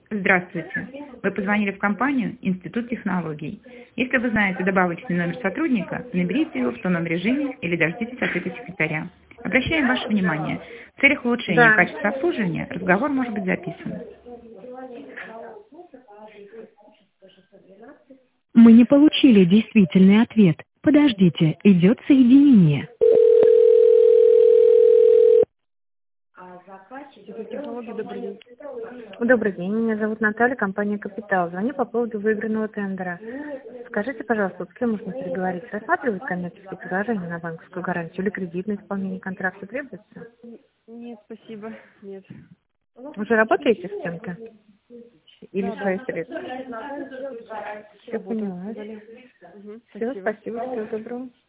Здравствуйте. Вы позвонили в компанию «Институт технологий». Если вы знаете добавочный номер сотрудника, наберите его в тоном режиме или дождитесь ответа секретаря. Обращаем ваше внимание, в целях улучшения Да. качества обслуживания разговор может быть записан. Мы не получили действительный ответ. Подождите, идет соединение. Технологии, добрый день. Добрый день, меня зовут Наталья, компания «Капитал». Звоню по поводу выигранного тендера. Скажите, пожалуйста, вот с кем можно переговорить? Рассматривать коммерческие предложения на банковскую гарантию или кредитное исполнение контракта требуется? Нет, спасибо. Нет. Уже работаете с кем-то? Или Да, свои да. средства? Все поняла. Угу, Все, спасибо, всего доброго.